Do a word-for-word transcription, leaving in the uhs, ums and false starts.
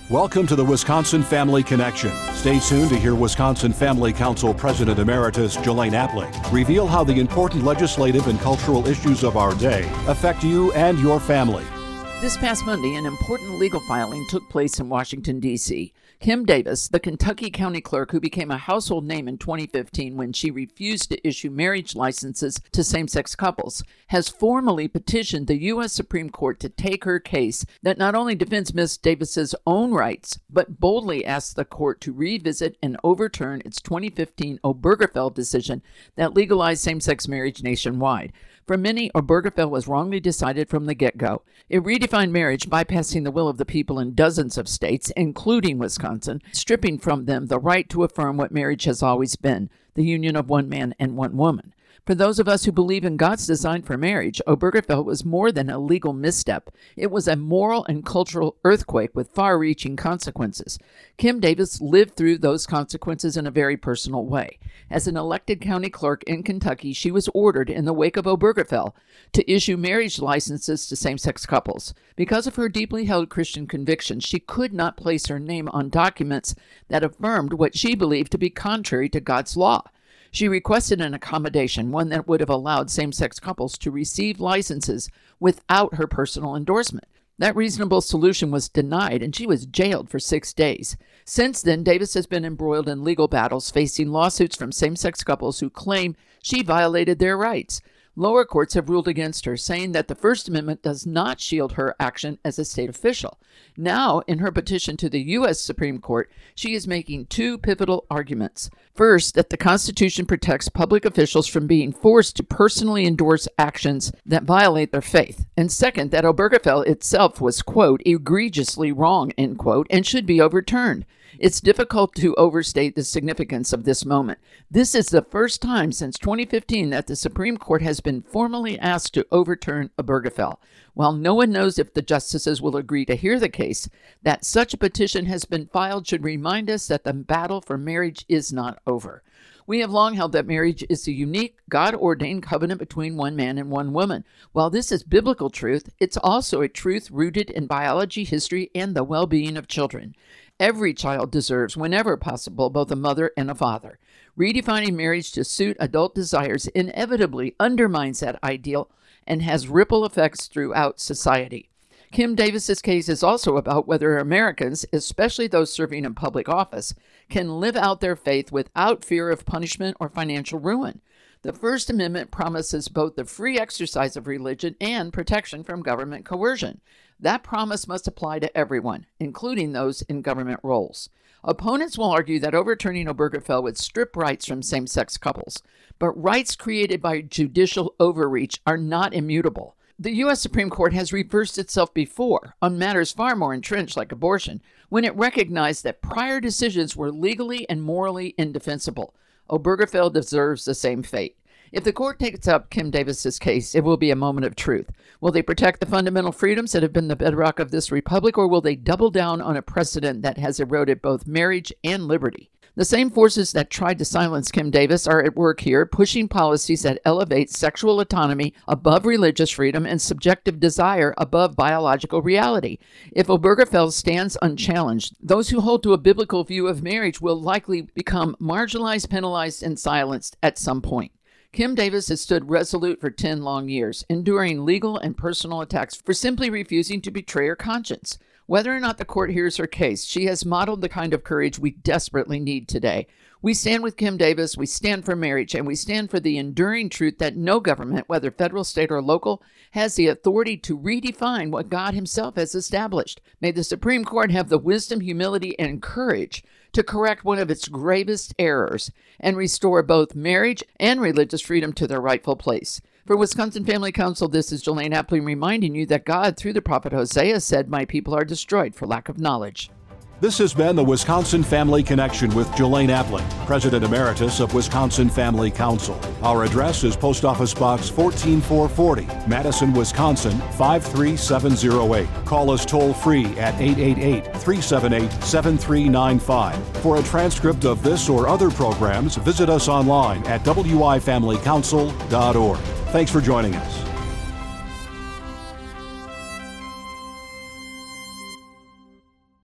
Welcome to the Wisconsin Family Connection. Stay tuned to hear Wisconsin Family Council President Emeritus Jelaine Appling reveal how the important legislative and cultural issues of our day affect you and your family. This past Monday, an important legal filing took place in Washington, D C Kim Davis, the Kentucky County Clerk who became a household name in twenty fifteen when she refused to issue marriage licenses to same-sex couples, has formally petitioned the U S Supreme Court to take her case that not only defends Miz Davis's own rights, but boldly asks the court to revisit and overturn its twenty fifteen Obergefell decision that legalized same-sex marriage nationwide. For many, Obergefell was wrongly decided from the get-go. It redefined marriage, bypassing the will of the people in dozens of states, including Wisconsin, stripping from them the right to affirm what marriage has always been, the union of one man and one woman. For those of us who believe in God's design for marriage, Obergefell was more than a legal misstep. It was a moral and cultural earthquake with far-reaching consequences. Kim Davis lived through those consequences in a very personal way. As an elected county clerk in Kentucky, she was ordered, in the wake of Obergefell, to issue marriage licenses to same-sex couples. Because of her deeply held Christian convictions, she could not place her name on documents that affirmed what she believed to be contrary to God's law. She requested an accommodation, one that would have allowed same-sex couples to receive licenses without her personal endorsement. That reasonable solution was denied, and she was jailed for six days. Since then, Davis has been embroiled in legal battles, facing lawsuits from same-sex couples who claim she violated their rights. Lower courts have ruled against her, saying that the First Amendment does not shield her action as a state official. Now, in her petition to the U S Supreme Court, she is making two pivotal arguments. First, that the Constitution protects public officials from being forced to personally endorse actions that violate their faith. And second, that Obergefell itself was, quote, egregiously wrong, end quote, and should be overturned. It's difficult to overstate the significance of this moment. This is the first time since twenty fifteen that the Supreme Court has been formally asked to overturn Obergefell. While no one knows if the justices will agree to hear the case, that such a petition has been filed should remind us that the battle for marriage is not over. We have long held that marriage is a unique, God-ordained covenant between one man and one woman. While this is biblical truth, it's also a truth rooted in biology, history, and the well-being of children. Every child deserves, whenever possible, both a mother and a father. Redefining marriage to suit adult desires inevitably undermines that ideal and has ripple effects throughout society. Kim Davis's case is also about whether Americans, especially those serving in public office, can live out their faith without fear of punishment or financial ruin. The First Amendment promises both the free exercise of religion and protection from government coercion. That promise must apply to everyone, including those in government roles. Opponents will argue that overturning Obergefell would strip rights from same-sex couples, but rights created by judicial overreach are not immutable. The U S Supreme Court has reversed itself before on matters far more entrenched like abortion, when it recognized that prior decisions were legally and morally indefensible. Obergefell deserves the same fate. If the court takes up Kim Davis's case, it will be a moment of truth. Will they protect the fundamental freedoms that have been the bedrock of this republic, or will they double down on a precedent that has eroded both marriage and liberty? The same forces that tried to silence Kim Davis are at work here, pushing policies that elevate sexual autonomy above religious freedom and subjective desire above biological reality. If Obergefell stands unchallenged, those who hold to a biblical view of marriage will likely become marginalized, penalized, and silenced at some point. Kim Davis has stood resolute for ten long years, enduring legal and personal attacks for simply refusing to betray her conscience. Whether or not the court hears her case, she has modeled the kind of courage we desperately need today. We stand with Kim Davis, we stand for marriage, and we stand for the enduring truth that no government, whether federal, state, or local, has the authority to redefine what God himself has established. May the Supreme Court have the wisdom, humility, and courage to correct one of its gravest errors and restore both marriage and religious freedom to their rightful place. For Wisconsin Family Council, this is Jelaine Appling reminding you that God, through the prophet Hosea, said, "My people are destroyed for lack of knowledge." This has been the Wisconsin Family Connection with Jelaine Appling, President Emeritus of Wisconsin Family Council. Our address is Post Office Box one four four zero zero, Madison, Wisconsin five three seven zero eight. Call us toll-free at eight eight eight, three seven eight, seven three nine five. For a transcript of this or other programs, visit us online at w i family council dot org. Thanks for joining us.